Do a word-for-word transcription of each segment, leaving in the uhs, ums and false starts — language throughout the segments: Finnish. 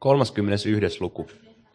kolmaskymmenesensimmäinen luku.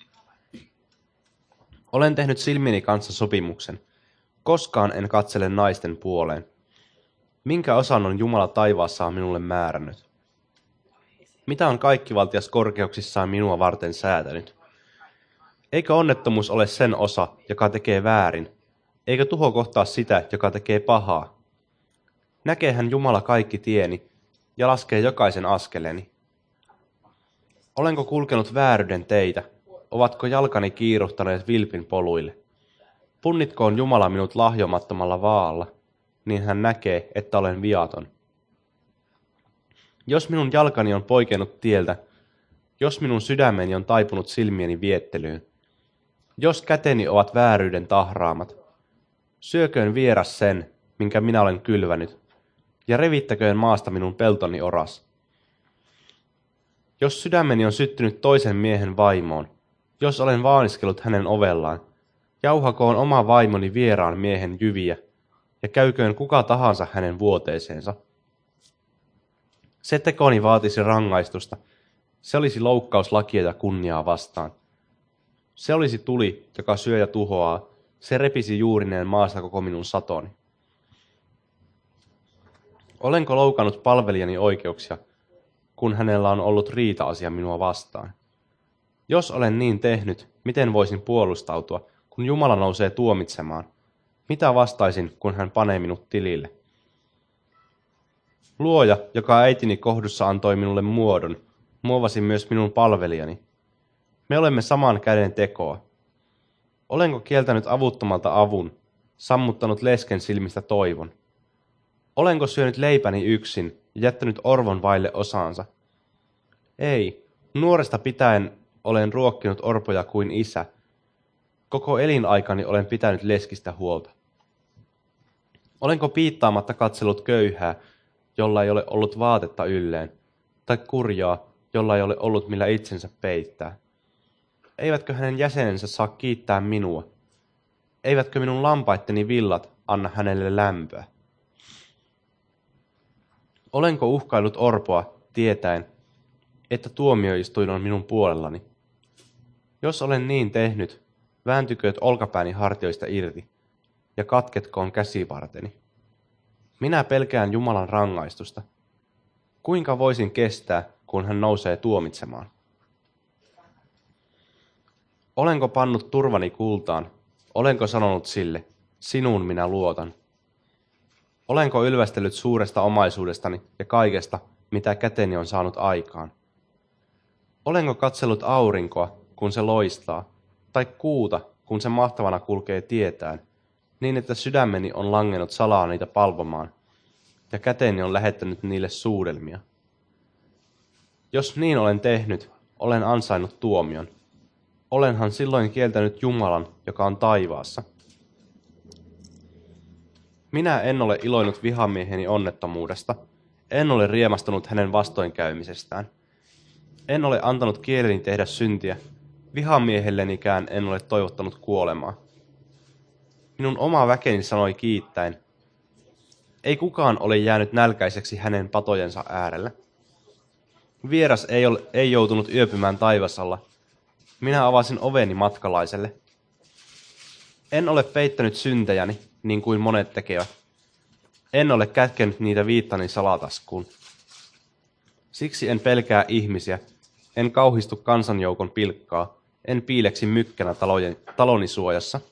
Olen tehnyt silmieni kanssa sopimuksen. Koskaan en katsele naisten puoleen. Minkä osan on Jumala taivaassaan minulle määrännyt? Mitä on kaikkivaltias korkeuksissaan minua varten säätänyt? Eikö onnettomuus ole sen osa, joka tekee väärin? Eikö tuho kohtaa sitä, joka tekee pahaa? Näkeehän Jumala kaikki tieni ja laskee jokaisen askeleeni. Olenko kulkenut vääryyden teitä? Ovatko jalkani kiiruhtaneet vilpin poluille? Punnitkoon Jumala minut lahjomattomalla vaalla, niin hän näkee, että olen viaton. Jos minun jalkani on poikennut tieltä, jos minun sydämeni on taipunut silmieni viettelyyn, jos käteni ovat vääryyden tahraamat, syököön vieras sen, minkä minä olen kylvänyt, ja revittäköön maasta minun peltoni oras. Jos sydämeni on syttynyt toisen miehen vaimoon, jos olen vaaniskellut hänen ovellaan, jauhakoon oma vaimoni vieraan miehen jyviä, ja käyköön kuka tahansa hänen vuoteeseensa. Se tekoni vaatisi rangaistusta, se olisi loukkaus lakia ja kunniaa vastaan. Se olisi tuli, joka syö ja tuhoaa, se repisi juurineen maasta koko minun satoni. Olenko loukannut palvelijani oikeuksia, kun hänellä on ollut riita-asia minua vastaan? Jos olen niin tehnyt, miten voisin puolustautua, kun Jumala nousee tuomitsemaan? Mitä vastaisin, kun hän panee minut tilille? Luoja, joka äitini kohdussa antoi minulle muodon, muovasi myös minun palvelijani. Me olemme saman käden tekoa. Olenko kieltänyt avuttomalta avun, sammuttanut lesken silmistä toivon? Olenko syönyt leipäni yksin ja jättänyt orvon vaille osaansa? Ei, nuoresta pitäen olen ruokkinut orpoja kuin isä. Koko elinaikani olen pitänyt leskistä huolta. Olenko piittaamatta katsellut köyhää, jolla ei ole ollut vaatetta ylleen, tai kurjaa, jolla ei ole ollut millä itsensä peittää? Eivätkö hänen jäsenensä saa kiittää minua? Eivätkö minun lampaitteni villat anna hänelle lämpöä? Olenko uhkaillut orpoa tietäen, että tuomioistuin on minun puolellani? Jos olen niin tehnyt, vääntykööt olkapääni hartioista irti ja katketkoon käsivarteni. Minä pelkään Jumalan rangaistusta. Kuinka voisin kestää, kun hän nousee tuomitsemaan? Olenko pannut turvani kultaan? Olenko sanonut sille, sinuun minä luotan? Olenko ylvästellyt suuresta omaisuudestani ja kaikesta, mitä käteni on saanut aikaan? Olenko katsellut aurinkoa, kun se loistaa, tai kuuta, kun se mahtavana kulkee tietään, niin että sydämeni on langennut salaa niitä palvomaan, ja käteni on lähettänyt niille suudelmia? Jos niin olen tehnyt, olen ansainnut tuomion. Olenhan silloin kieltänyt Jumalan, joka on taivaassa. Minä en ole iloinut vihamieheni onnettomuudesta, en ole riemastunut hänen vastoinkäymisestään. En ole antanut kieleni tehdä syntiä, vihamiehellenikään en ole toivottanut kuolemaa. Minun oma väkeni sanoi kiittäen, ei kukaan ole jäänyt nälkäiseksi hänen patojensa äärellä. Vieras ei, ole, ei joutunut yöpymään taivasalla, minä avasin oveni matkalaiselle. En ole peittänyt syntejäni, niin kuin monet tekevät. En ole kätkenyt niitä viittani salataskuun. Siksi en pelkää ihmisiä, en kauhistu kansanjoukon pilkkaa, en piileksi mykkänä talojen, taloni suojassa.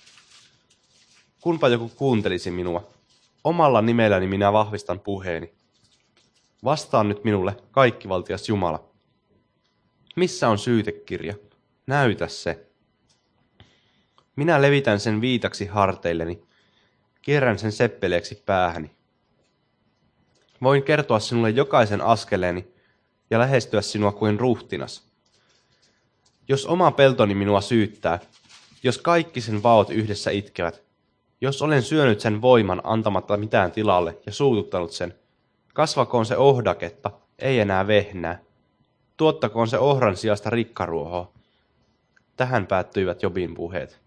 Kunpa joku kuuntelisi minua, omalla nimelläni minä vahvistan puheeni. Vastaan nyt minulle, kaikkivaltias Jumala. Missä on syytekirja? Näytä se. Minä levitän sen viitaksi harteilleni, kierrän sen seppeleeksi päähäni. Voin kertoa sinulle jokaisen askeleeni ja lähestyä sinua kuin ruhtinas. Jos oma peltoni minua syyttää, jos kaikki sen vaot yhdessä itkevät, jos olen syönyt sen voiman antamatta mitään tilalle ja suututtanut sen, kasvakoon se ohdaketta, ei enää vehnää. Tuottakoon se ohran sijasta rikkaruohoa. Tähän päättyivät Jobin puheet.